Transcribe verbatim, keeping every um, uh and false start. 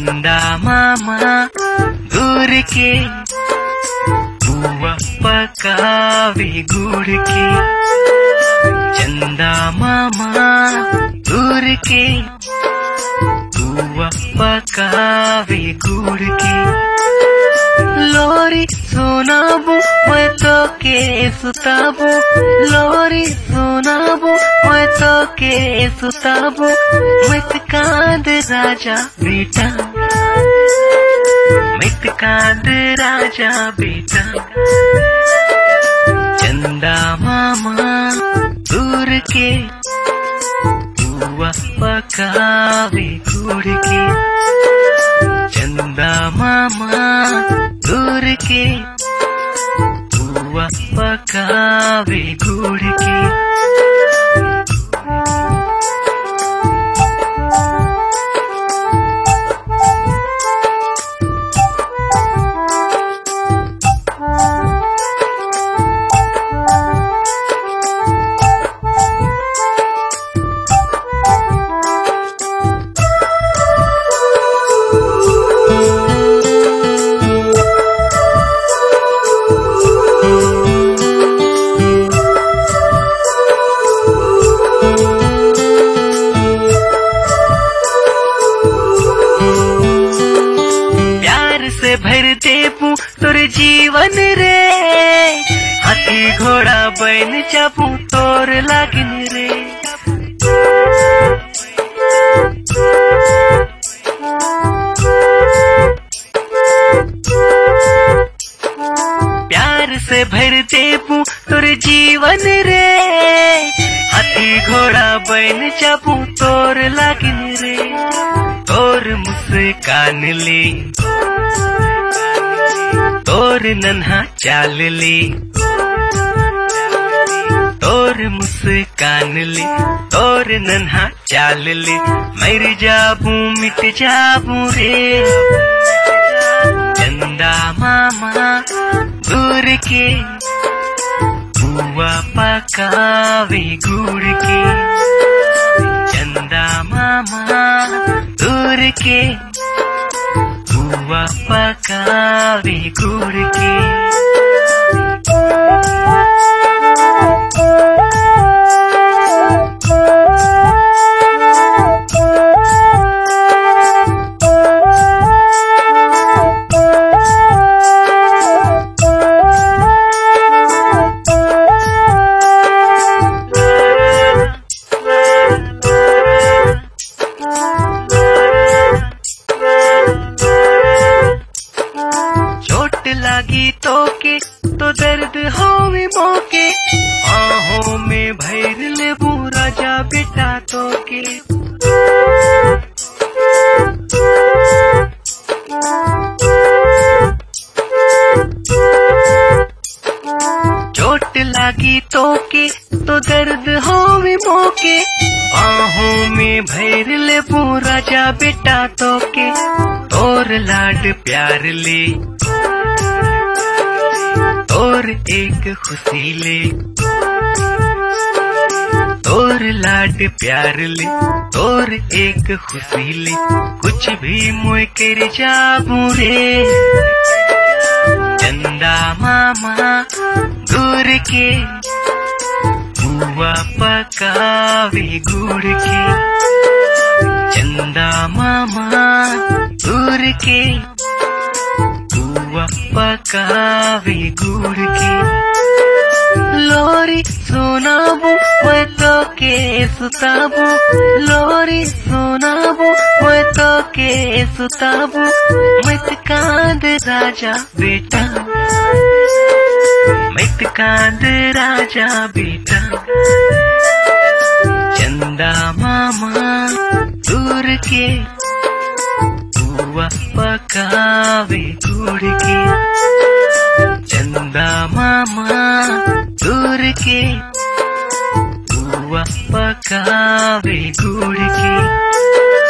चंदा मामा दूर के बुआ पकावे गुड़ के। चंदा मामा दूर के बुआ पकावे गुड़ के। लोरी सुनाबू मैं तो के सुताबू, लोरी सुनाबू मैं तो के सुताबू। मत कांद राजा बेटा, मत कांद राजा बेटा। चंदा मामा दूर के बुआ पकावे गुड़ के। चंदा मामा दूर के बुआ पकावे गुड़ के। से भर देबू तोर जीवन रे, हाथी घोड़ा बैल जाबू तोर लागिन रे। प्यार से भर देबू तोर जीवन रे, हाथी घोड़ा बैल जाबू तोर लागिन रे। तोर मुस्कान ले तोर नन्हा चाल ले, तोर मुस्कान ले तोर नन्हा चाल ले। मर जाबू मिट जाबू रे। चंदा मामा दूर के बुआ पकावे गुड़ के। चंदा मामा दूर के बुआ पकावे गुड़ के। लागी तो के तो दर्द होवे मोके, आहों में भैर लेबू राजा बेटा तो के। चोट लागी तो के तो दर्द होवे मोके, आहों में भैर लेबू राजा बेटा तो के। तोर लाड प्यार ले तोर एक खुशी ले, तोर लाड प्यार ले तोर एक खुशी ले। कुछ भी मोय कर जाबू रे। चंदा मामा दूर के बुआ पकावे गुड़ के। चंदा मामा दूर के बुआ पकावे गुड़ के। लोरी सुनाबू मैं तो के सुताबू, लोरी सुनाबू मैं तो के सुताबू। मत कांद राजा बेटा, मत कांद राजा बेटा। चंदा मामा दूर के बुआ पकावे गुड़ के। चंदा मामा दूर के बुआ पकावे गुड़ के।